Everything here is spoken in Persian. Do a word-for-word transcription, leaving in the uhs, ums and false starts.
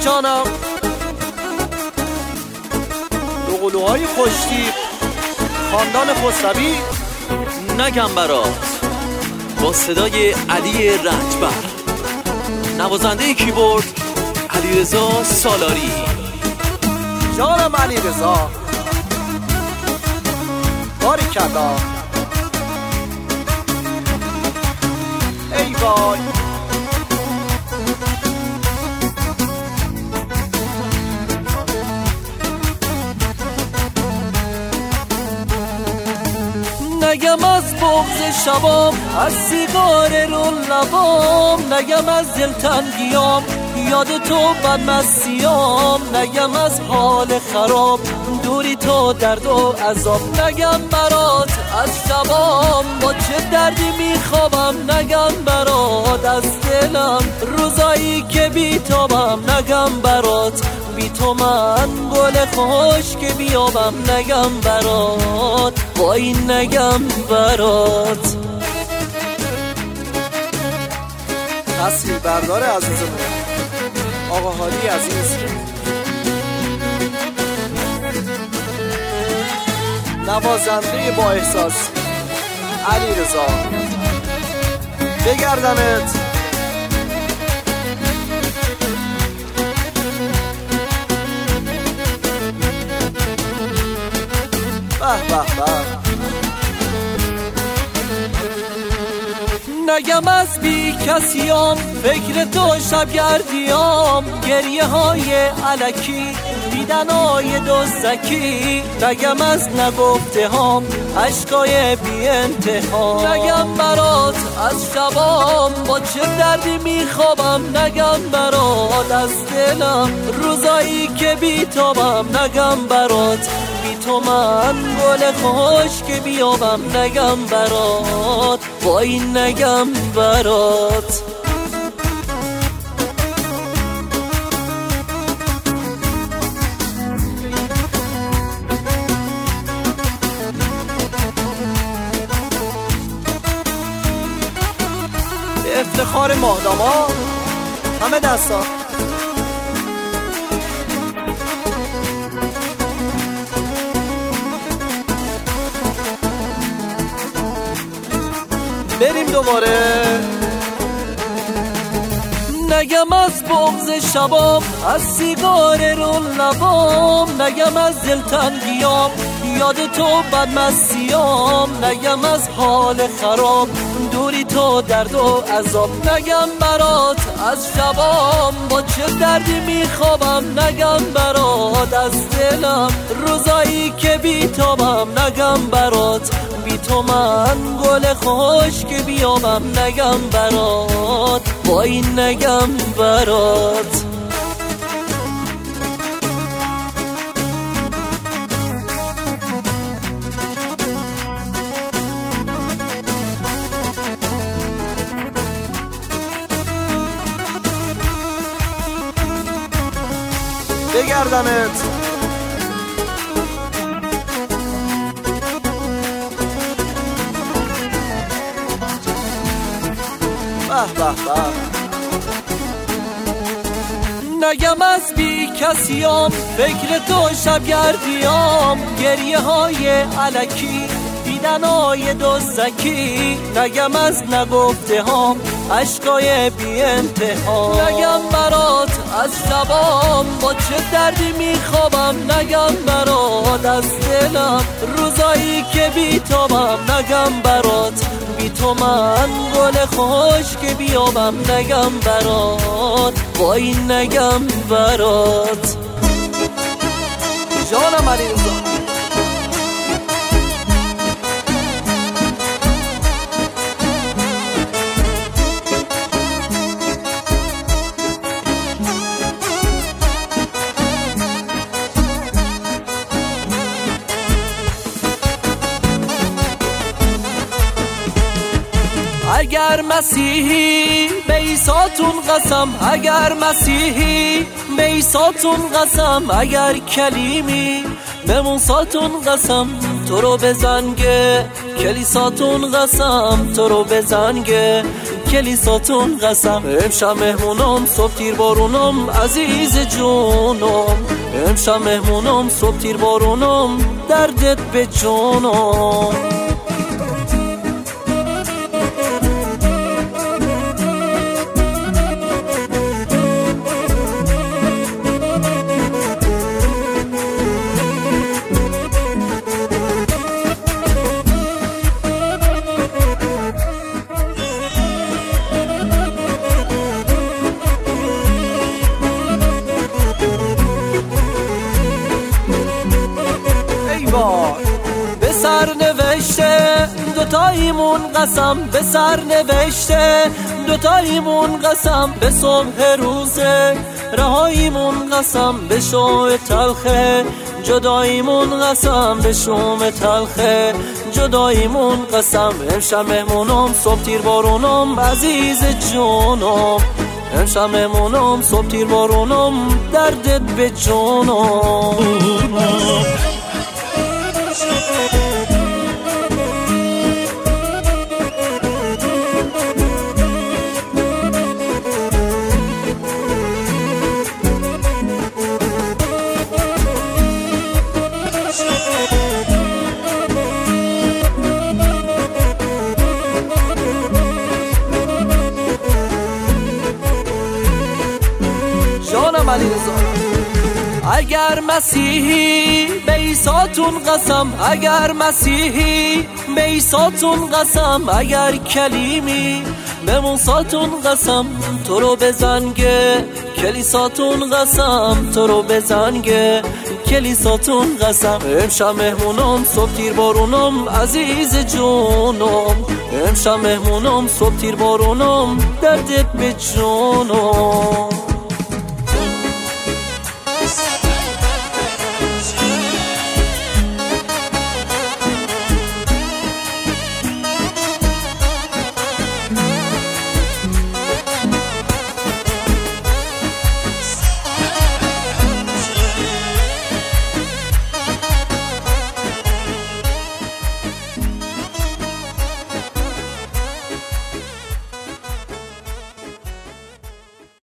جانم دوقلوهای خوشتی خاندان خسروی نگم برات با صدای علی رنجبر، نوازنده کیبورد علیرضا سالاری. جانم علیرضا باریکلا. ای وای نگم از بغض شبام، از سیگار رو لبام، نگم از دلتنگیام، یاد تو بدمستیام، نگم از حال خراب، دوری تو درد و عذاب، نگم برات از شبام با چه دردی میخوابم، نگم برات از دلم روزایی که بیتابم، نگم برات بی تو من گل خوش که بیابم، نگم برات وای نگم برات. تصویر بردار عزیزمون آقا حالی عزیز، نوازنده با احساس علیرضا. بگردمت به به به. نگم از بی کسیام، فکر تو شبگردیام، گریه های علکی، دیدن های دزدکی، نگم از نگفته هام، عشقای بی انتها، نگم برات از شبام با چه دردی میخوابم، نگم برات از دلم روزایی که بیتابم، نگم برات بی تو من گل خوش که بیابم، نگم برات وای نگم برات. به افتخار ماهداما همه دستا بریم دوباره. نگم از بغض شبام، از سیگار رو لبام، نگم از دلتنگیام، یاد تو بدمستیام، نگم از حال خراب، دوری تو درد و عذاب، نگم برات از شبام با چه دردی میخوابم، نگم برات از دلم روزایی که بیتابم، نگم برات بی تو من گل خوش که بیابم، نگم برات وای نگم برات. بگردمت به به به. نگم از بی کسیام، فکر تو شبگردیام، گریه های علکی، دیدن های دزدکی، نگم از نگفته هام، عشقای بی انتها، نگم برات از شبام با چه دردی میخوابم، نگم برات از دلم روزایی که بیتابم، نگم برات بی تو من گل خوش که بیابم، نگم برات وای نگم برات. جانم علیرضا اگر مسیحی به عیساتون قسم، اگر مسیحی به عیساتون قسم، اگر کلیمی به موساتون قسم، تو رو بزنگه کلیساتون قسم، تو رو بزنگه کلیساتون قسم. امشب مهمونم صبح تیر بارونم عزیز جونم. امشب مهمونم صبح تیر بارونم دردت به جونم. به سر نوشته دوتاییمون قسم. به سر نوشته دوتاییمون قسم. به صبح روزه رهاییمون قسم. به شوم تلخه جداییمون قسم. به شوم تلخه جداییمون قسم. امشب مهمونم صبح تیر بارونم عزیز جونم. امشب مهمونم صبح تیر بارونم دردت به جونم. جانم علیرضا اگر مسیحی به عیساتون قسم. اگر مسیحی به عیساتون قسم. اگر کلیمی به موساتون قسم. تو رو بزنگه کلیساتون قسم. تو رو بزنگه کلیساتون قسم. امشب مهمونم صبح تیر بارونم عزیز جونم. امشب مهمونم صبح تیر بارونم دردت به جونم.